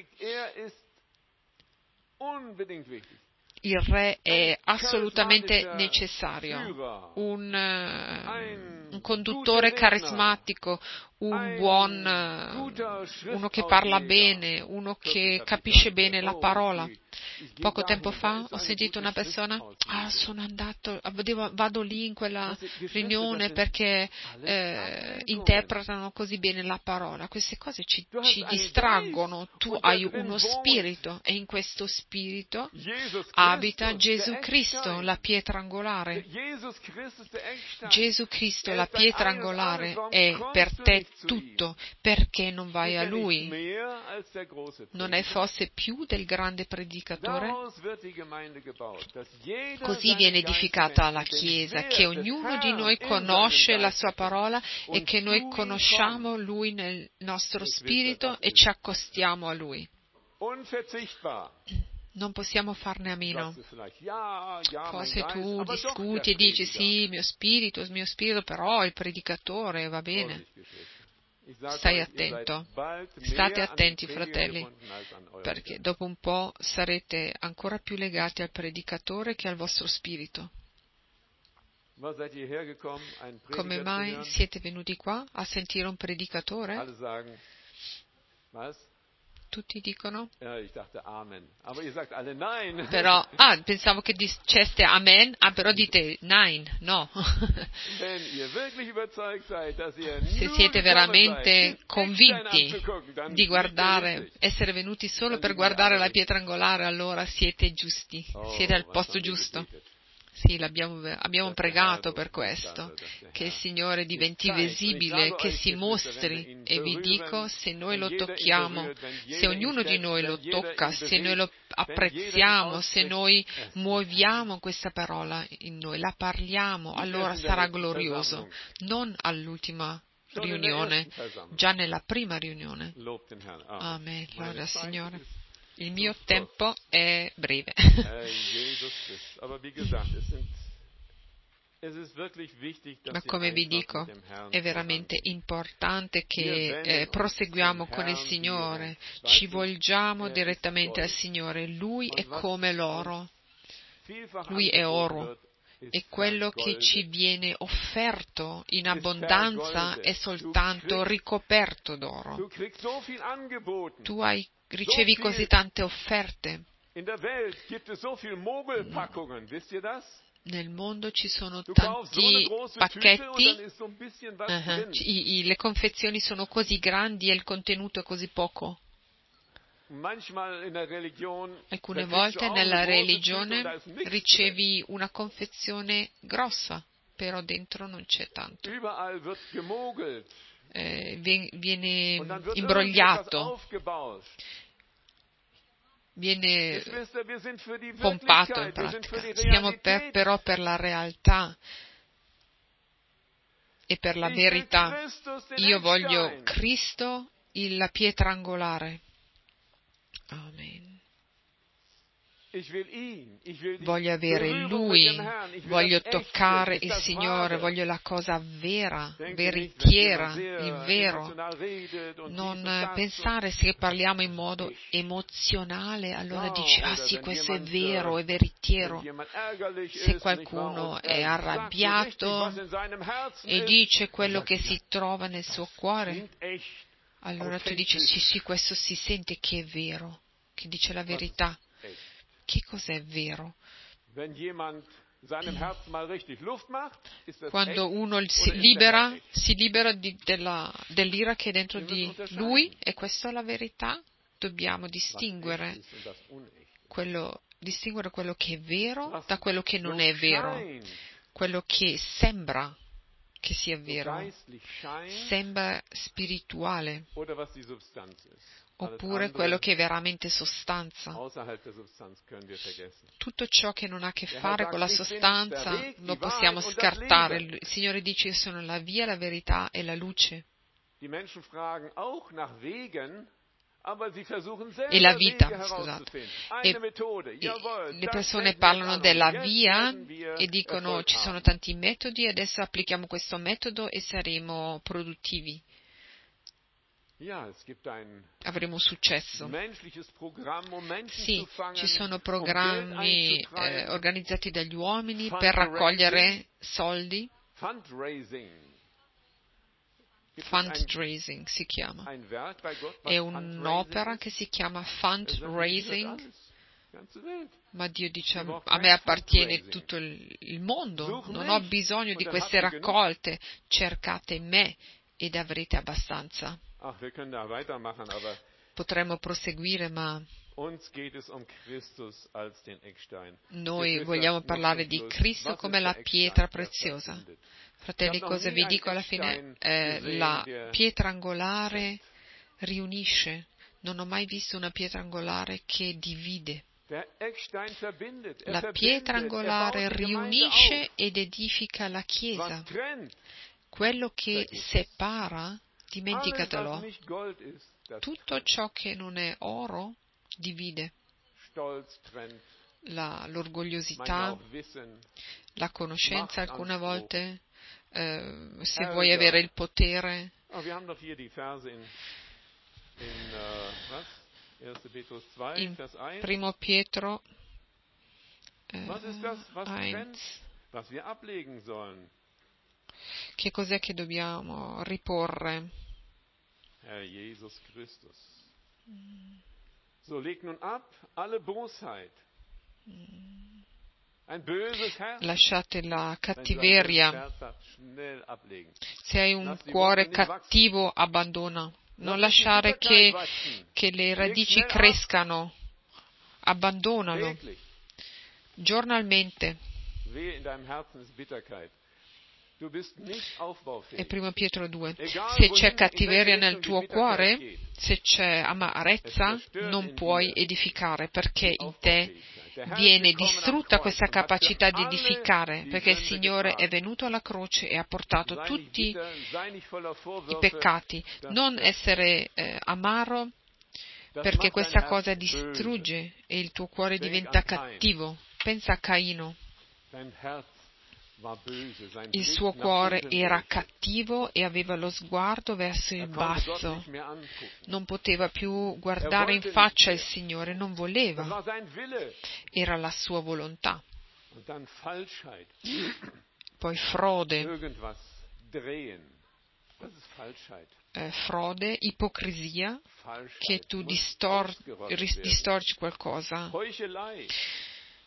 Il re è assolutamente necessario, un conduttore carismatico, uno che parla bene, uno che capisce bene la parola. Poco tempo fa ho sentito una persona, vado lì in quella riunione perché interpretano così bene la parola. Queste cose ci distraggono. Tu hai uno spirito e in questo spirito abita Gesù Cristo, la pietra angolare. Gesù Cristo, la pietra angolare, è per te tutto. Perché non vai a Lui? Non è forse più del grande predicatore? Così viene edificata la Chiesa, che ognuno di noi conosce la sua parola e che noi conosciamo Lui nel nostro spirito e ci accostiamo a Lui. Non possiamo farne a meno. Forse tu discuti e dici sì, mio spirito, però il predicatore va bene. Stai attento. State attenti, fratelli, perché dopo un po' sarete ancora più legati al predicatore che al vostro spirito. Come mai siete venuti qua a sentire un predicatore? Tutti dicono? Però, pensavo che diceste amen, però dite nein, no. Se siete veramente convinti di guardare, essere venuti solo per guardare la pietra angolare, allora siete giusti, siete al posto giusto. Sì, abbiamo pregato per questo, che il Signore diventi visibile, che si mostri, e vi dico, se noi lo tocchiamo, se ognuno di noi lo tocca, se noi lo apprezziamo, se noi muoviamo questa parola in noi, la parliamo, allora sarà glorioso, non all'ultima riunione, già nella prima riunione. Amen, gloria al Signore. Il mio tempo è breve. Ma come vi dico, è veramente importante che proseguiamo con il Signore, ci volgiamo direttamente al Signore. Lui è come l'oro, Lui è oro. E quello che ci viene offerto in abbondanza è soltanto ricoperto d'oro. Tu ricevi così tante offerte. Nel mondo ci sono Du kaufst so eine tanti große Tüte und pacchetti, dann ist so ein bisschen was drin. le confezioni sono così grandi e il contenuto è così poco. Manchmal in der Religion, da Alcune kriegst du volte auch eine nella große Tüte und da religione ist nichts drin. ricevi una confezione grossa, però dentro non c'è tanto. Überall wird gemogelt Viene und dann wird irgendetwas imbrogliato, aufgebaut. viene Geschwister, wir sind für die pompato in Wirklichkeit, wir sind für pratica. die Siamo Realität. però per la realtà e per la Ich will verità. Christus, den Io voglio Eckstein. Cristo, la pietra angolare. Amen. Ich will ihn. Ich will die Voglio avere Berührung mit dem Lui, Herrn. Ich will voglio das Echte, toccare nicht il das Signore, Wahre. voglio la cosa vera, Denke nicht, wenn veritiera, jemand sehr il vero. emotional redet und dies Non und das pensare se parliamo in modo emozionale, allora und dici, ah oder sì, wenn questo è jemand, vero, è wenn veritiero. jemand ärgerlich Se ist, qualcuno nicht wahr? Und è sagt so richtig, arrabbiato was in seinem Herzen e ist, dice dann quello sagst che du, si trova nel suo cuore, klingt echt, allora tu dici, sì, authentisch. sì, questo si sente che è vero, che dice la Was ist verità. echt? Che cos'è vero? Wenn jemand seinem Herzen mal richtig Luft macht, ist das Quando echt uno oder ist der Herr echt? si libera dell'ira che è dentro Wir müssen di unterscheiden, lui, e questa è la verità. Dobbiamo was echt distinguere ist und das unecht. quello che è vero Was da quello che non so è vero, scheint, quello che sembra che sia so vero, geistlich scheint, sembra spirituale, oder was die Substanz ist. Alles oppure quello andere che è veramente sostanza. außerhalb der Substanz können wir vergessen. Tutto ciò che non ha a che Der Herr fare sagt, con la ich bin der sostanza Weg, lo die possiamo Wahrheit und das scartare. Leben. Il Signore dice: io sono la via, la verità e la luce. Die Menschen fragen auch nach Wegen, aber sie versuchen E la selber vita, Wege scusate. herauszufinden. Eine Methode, jawohl, Le das persone wenden wir jetzt parlano an und della jetzt via werden wir e dicono Erfolg ci sono haben. tanti metodi, adesso applichiamo questo metodo e saremo produttivi, Ja, es gibt ein avremo successo. menschliches Programm, um Menschen Sì, zu fangen, ci sono um Geld programmi einzutreiben. organizzati dagli uomini per raccogliere soldi. Fundraising. Gibt es Fundraising si chiama. ein Werk bei Gott, was È Fundraising un'opera ist? che si chiama Er sagt, mir gehört fundraising, alles, die ganze Welt. ma Dio dice Ich brauche a me kein appartiene Fundraising. tutto il mondo, Such non ho mich bisogno und di dann queste habt ihr genug. raccolte, cercate me ed avrete abbastanza. Ach, wir können da weitermachen, aber Potremmo proseguire, ma uns geht es um Christus als den Eckstein. noi Geschwister, vogliamo nur parlare zum di Schluss. Cristo Was come ist la der pietra Eckstein, der preziosa. verbindet? Fratelli, Ich hab noch cosa nie vi einen dico alla fine? Eckstein La gesehen, der pietra angolare riunisce. Non ho mai visto una pietra angolare che divide. Der Eckstein verbindet. Er La pietra verbindet. angolare Er baut die Gemeinde riunisce auf. ed edifica la Chiesa. Was trennt? Quello che Vergiss es. separa, Alles, was dimenticatelo. nicht Gold ist, das Tutto trennt. ciò che non è oro divide. Stolz trennt. Manchmal L'orgogliosità, auch Wissen. la conoscenza alcune Machtanspruch. volte, se Ärger. vuoi avere il potere. Oh, wir haben doch hier die Verse in was? 1. Petrus 2, In Vers 1. Primo Pietro Was ist das, was 1. trennt, was wir ablegen sollen? Che cos'è che dobbiamo riporre? Herr Jesus Christus. So legt nun ab alle Bosheit. Ein böses Herz. Lasciate la Wenn du ein böses cattiveria. Herz hast, schnell ablegen. Se hai un Lass die cuore Wurzeln nicht wachsen. cattivo, abbandona. Non Lass nicht die lasciare Bitterkeit wachsen. che le Leg radici schnell ab. crescano. Abbandonalo. Täglich. Giornalmente. Wehe, in deinem Herzen ist Bitterkeit. Du bist nicht È aufbaufähig. Primo Pietro 2. Egal, Se wohin, c'è in cattiveria welche nel Richtung die tuo Bitterkeit cuore, geht. se c'è Es amarezza, zerstört non in puoi dir edificare, perché die in te Aufbaufähigkeit. Der Herr ist viene gekommen am distrutta Kreuz questa und hat für capacità di alle edificare, die perché il Sünde Signore è getragen. venuto alla croce e ha portato Sei nicht tutti bitter, sei nicht voller i Vorwürfe. peccati. Non essere amaro, Das perché macht dein questa Herz cosa böse. distrugge e il tuo cuore Denk diventa an Cain. cattivo. Pensa a Caino. Sein Herz war böse, sein Il Blick suo nach cuore unten era gerichtet. cattivo e aveva lo sguardo verso il Er konnte Gott basso. nicht mehr angucken. Non poteva più guardare in faccia il Signore, non Das voleva. war sein Wille. Era la sua volontà. Und dann Falschheit. Poi frode, Irgendwas drehen. Das ist Falschheit. frode, ipocrisia, che Falschheit tu muss ausgerottet werden. distorci qualcosa. Heuchelei.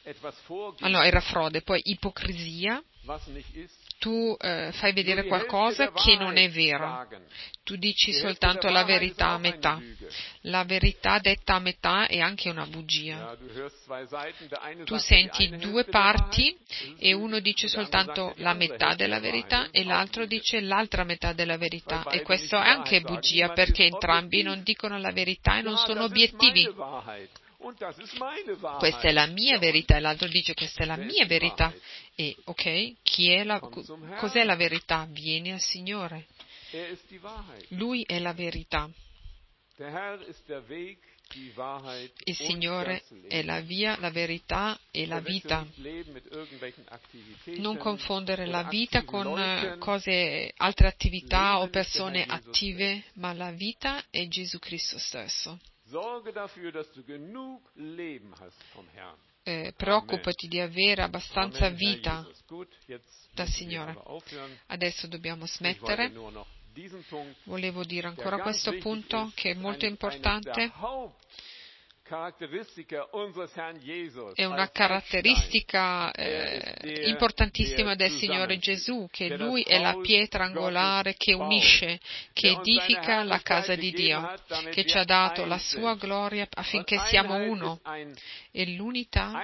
etwas vorgibst, Allora, era frode, poi ipocrisia, was nicht ist, tu fai vedere nur die qualcosa Hälfte der che non è Wahrheit vero. sagen. Tu dici Die Hälfte soltanto der la Wahrheit ist verità a auch eine metà. Lüge. La verità detta a metà è anche una bugia. Ja, du hörst zwei Seiten, der eine Tu sagt dir die senti eine due Hälfte der Wahrheit, parti das ist e Lüge, uno dice und der andere sagt soltanto dir die la andere metà Hälfte della der Wahrheit, verità das e ist auch l'altro Lüge. dice l'altra metà della verità. Weil E beide questo nicht è die anche Wahrheit sagen. bugia Niemand perché ist entrambi objektiv. non dicono la verità e non Ja, sono das ist obiettivi. meine Wahrheit und das ist meine Questa è Wahrheit. la mia Ja, und verità e l'altro dice questa è la wer mia ist die verità. Wahrheit? E ok, Komm zum cos'è Herrn. la verità? Vieni al Signore. Ist die Wahrheit. Lui è la verità. Der Herr ist der Weg, die Wahrheit Il und Signore das Leben. è la via, la verità e la Verwechsel vita. nicht Leben mit irgendwelchen Aktivitäten Non confondere la oder vita aktiven con Leuten. altre attività o Leben ist der persone Herr Jesus attive, ma la vita è Gesù Cristo stesso. Sorge dafür, dass du genug Leben hast vom Herrn. Preoccupati di avere abbastanza Amen, Herr vita Jesus. Gut, jetzt dal müssen wir Signore. aber aufhören. Adesso dobbiamo Ich wollte smettere. nur noch diesen Punkt, Volevo dire der ancora ganz questo wichtig punto ist, che è molto eine importante. der Hauptcharakteristika unseres Herrn Jesus È una als caratteristica importantissima del Signore Gesù, che Lui è la pietra angolare che unisce, che edifica la casa di Dio, che ci ha dato la sua gloria affinché siamo uno. E l'unità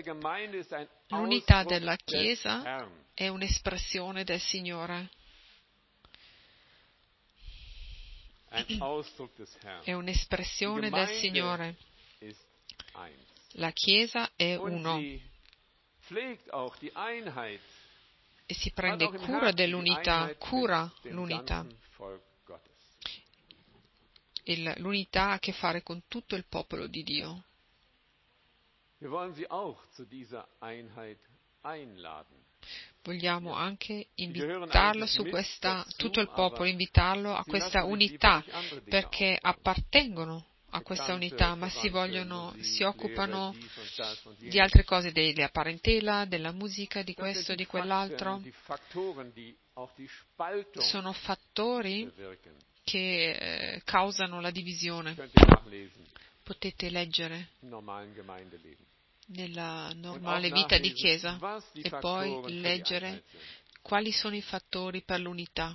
della Chiesa è un'espressione del Signore. È un'espressione del Signore. La Chiesa è uno e si prende cura dell'unità, cura l'unità. L'unità ha a che fare con tutto il popolo di Dio. Vogliamo anche invitarlo su questa, tutto il popolo, invitarlo a questa unità, perché appartengono a questa unità, ma si occupano di altre cose, della parentela, della musica, di questo, di quell'altro. Sono fattori che causano la divisione. Potete leggere nella normale vita di Chiesa e poi leggere quali sono i fattori per l'unità.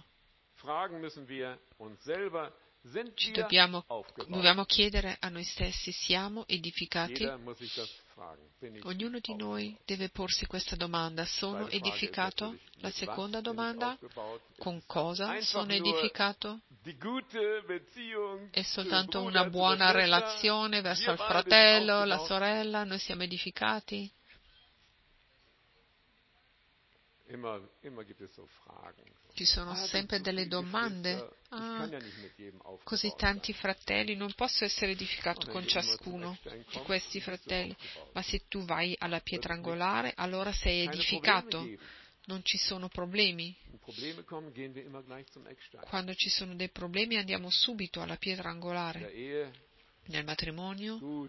Dobbiamo chiedere a noi stessi: siamo edificati? Ognuno di noi deve porsi questa domanda: sono edificato? La seconda domanda: con cosa sono edificato? È soltanto una buona relazione verso il fratello, la sorella? Noi siamo edificati? Ci sono sempre delle domande. Così tanti fratelli, non posso essere edificato con ciascuno di questi fratelli, ma se tu vai alla pietra angolare, allora sei edificato. Non ci sono problemi. Quando ci sono dei problemi andiamo subito alla pietra angolare. Nel matrimonio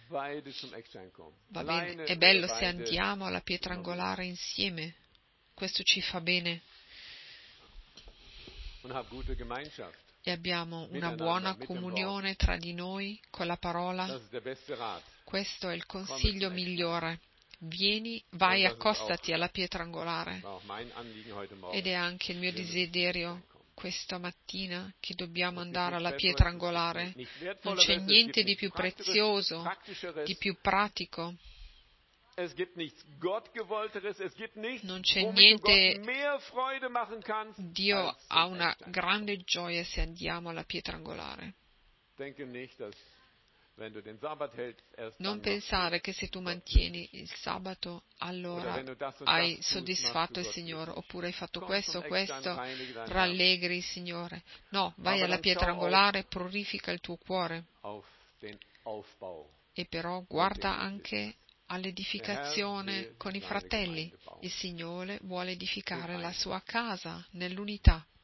va bene, è bello se andiamo alla pietra angolare insieme. Questo ci fa bene. E abbiamo una buona comunione tra di noi con la parola. Questo è il consiglio migliore. Vai, accostati alla pietra angolare. Ed è anche il mio desiderio questa mattina che dobbiamo andare alla pietra angolare. Non c'è niente di più prezioso, di più pratico. Non c'è niente. Dio ha una grande gioia se andiamo alla pietra angolare. Non pensare che se tu mantieni il sabato allora hai soddisfatto il Signore, oppure hai fatto questo o questo, rallegri il Signore. No, vai alla pietra angolare, purifica il tuo cuore. E però guarda anche all'edificazione con i fratelli. Il Signore vuole edificare la sua casa nell'unità.